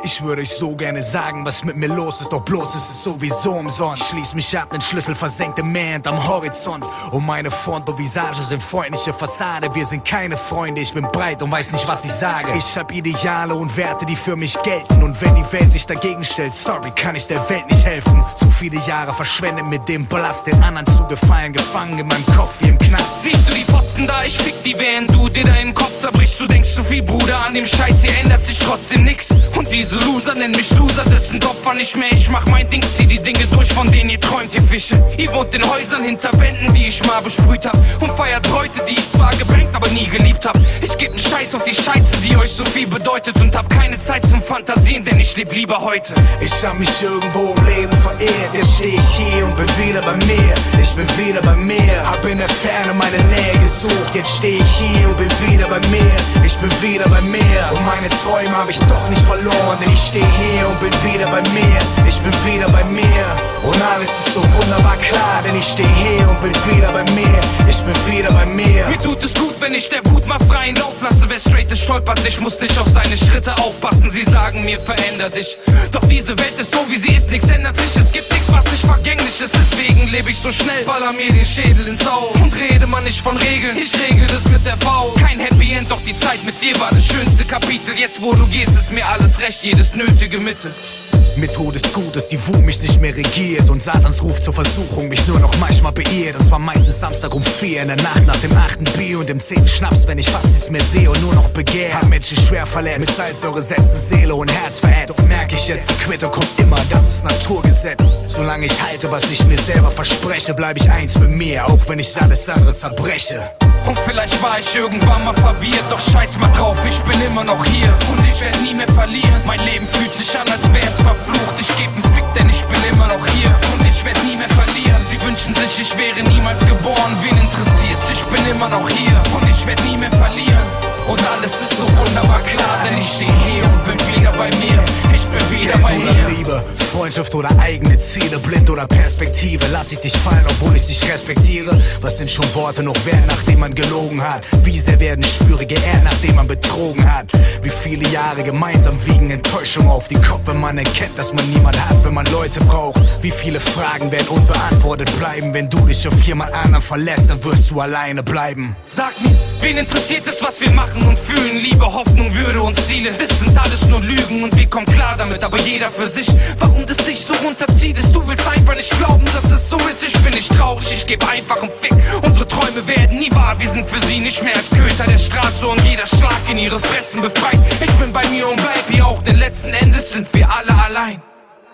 Ich würde euch so gerne sagen, was mit mir los ist, doch bloß ist es sowieso umsonst. Schließ mich ab, nen Schlüssel versenkt im Meer am Horizont. Und meine Front und Visage sind freundliche Fassade. Wir sind keine Freunde, ich bin breit und weiß nicht, was ich sage. Ich hab Ideale und Werte, die für mich gelten. Und wenn die Welt sich dagegen stellt, sorry, kann ich der Welt nicht helfen. Zu viele Jahre verschwendet mit dem Ballast, den anderen zu gefallen. Gefangen in meinem Kopf wie im Knast. Siehst du die Fotzen da, ich fick die, während du dir deinen Kopf zerbrichst. Du denkst zu viel, Bruder, an dem Scheiß hier ändert sich trotzdem nix. Und diese Loser nennen mich Loser, das sind Opfer nicht mehr. Ich mach mein Ding, zieh die Dinge durch, von denen ihr träumt, ihr Fische. Ihr wohnt in Häusern hinter Wänden, die ich mal besprüht hab. Und feiert Bräute, die ich zwar gebänkt, aber nie geliebt hab. Ich geb nen Scheiß auf die Scheiße, die euch so viel bedeutet. Und hab keine Zeit zum Fantasieren, denn ich leb lieber heute. Ich hab mich irgendwo im Leben verehrt. Jetzt steh ich hier und bin wieder bei mir. Ich bin wieder bei mir. Hab in der Ferne meine Nähe gesucht. Jetzt steh ich hier und bin wieder bei mir. Ich bin wieder bei mir. Und meine Träume hab ich doch nicht verloren, denn ich steh hier und bin wieder bei mir. Ich bin wieder bei mir. Und alles ist so wunderbar klar, denn ich steh hier und bin wieder bei mir. Ich bin wieder bei mir. Mir tut es gut, wenn ich der Wut mal freien Lauf lasse. Wer straight ist, stolpert nicht, muss nicht auf seine Schritte aufpassen. Sie sagen mir, veränder dich. Doch diese Welt ist so, wie sie ist, nichts ändert sich. Es gibt nichts, was nicht vergänglich ist. Deswegen lebe ich so schnell, baller mir den Schädel ins Auge. Und rede man nicht von Regeln, ich regel das mit der Faust. Kein Happy End, doch die Zeit mit dir war das schönste Kapitel. Jetzt wo du gehst, ist mir alles recht, jedes nötige Mittel. Mir tut es gut, dass die Wut mich nicht mehr regiert. Und Satans Ruf zur Versuchung mich nur noch manchmal beirrt. Und zwar meistens Samstag um 4 in der Nacht nach dem 8. Bier und dem 10. Schnaps, wenn ich fast nichts mehr sehe und nur noch Begehr. Hab Menschen schwer verletzt, mit Salzsäure setzen Seele und Herz verätzt. Doch merk ich jetzt, die Quittung kommt immer, das ist Naturgesetz. Solange ich halte, was ich mir selber verspreche, bleib ich eins mit mir, auch wenn ich alles andere zerbreche. Und vielleicht war ich irgendwann mal verwirrt, doch scheiß mal drauf, ich bin immer noch hier. Und ich werd nie mehr verlieren. Mein Leben fühlt sich an, als wär's verflucht. Ich geb 'n Fick, denn ich bin immer noch hier. Und ich werd nie mehr verlieren. Sie wünschen sich, ich wäre niemals geboren. Wen interessiert's? Ich bin immer noch hier. Und ich werd nie mehr verlieren. Und alles ist so wunderbar klar, denn ich steh hier und bin wieder bei mir. Ich bin wieder bei mir. Liebe, Freundschaft oder eigene Ziele, blind oder Perspektive. Lass ich dich fallen, obwohl ich dich respektiere. Was sind schon Worte noch wert, nachdem man gelogen hat? Wie sehr werden Spüre geehrt, nachdem man betrogen hat? Wie viele Jahre gemeinsam wiegen Enttäuschung auf die Kopf, wenn man erkennt, dass man niemand hat, wenn man Leute braucht? Wie viele Fragen werden unbeantwortet bleiben? Wenn du dich auf jemand anderen verlässt, dann wirst du alleine bleiben. Sag mir, wen interessiert es, was wir machen und fühlen? Liebe, Hoffnung, Würde und Ziele, das sind alles nur Lügen und wir kommen klar damit, aber jeder für sich. Warum das dich so runterzieht, ist, du willst einfach nicht glauben, dass es so ist. Ich bin nicht traurig, ich geb einfach einen Fick. Unsere Träume werden nie wahr, wir sind für sie nicht mehr als Köter der Straße und jeder Schlag in ihre Fressen befreit. Ich bin bei mir und bleib hier auch, denn letzten Endes sind wir alle allein.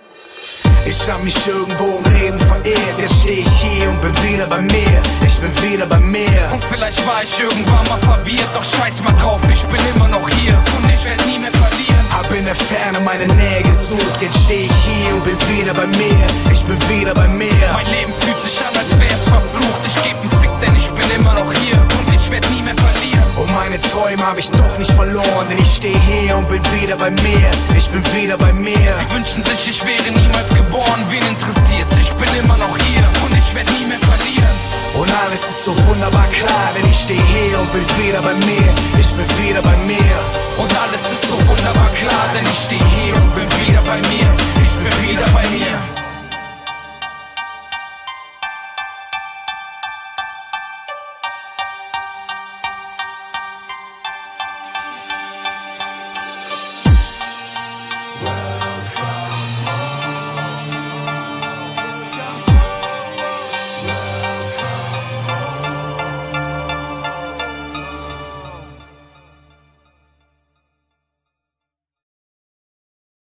Ich hab mich irgendwo im Leben verehrt. Jetzt steh ich hier und bin wieder bei mir. Ich bin wieder bei mir. Und vielleicht war ich irgendwann mal verwirrt, doch scheiß mal drauf, ich bin immer noch hier. Und ich werd nie mehr verlieren. Hab in der Ferne meine Nähe gesucht. Jetzt steh ich hier und bin wieder bei mir. Ich bin wieder bei mir. Mein Leben fühlt sich an, als wär's verflucht. Ich geb 'n Fick, denn ich bin immer noch hier. Und ich werd nie mehr verlieren. Und meine Träume hab ich doch nicht verloren, denn ich steh hier und bin wieder bei mir. Ich bin wieder bei mir. Sie wünschen sich, ich wäre niemals geboren. Wen interessiert's? Ich bin immer noch hier. Und ich werd nie mehr verlieren. Und alles ist so wunderbar klar, denn ich steh hier und bin wieder bei mir. Ich bin wieder bei mir. Und alles ist so wunderbar klar, denn ich steh hier und bin wieder bei mir. Ich bin wieder bei mir.